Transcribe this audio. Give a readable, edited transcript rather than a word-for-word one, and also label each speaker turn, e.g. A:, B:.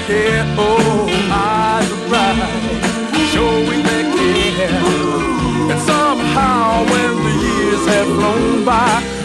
A: care. Oh, eyes are bright, showing their care. And somehow when the years have flown by,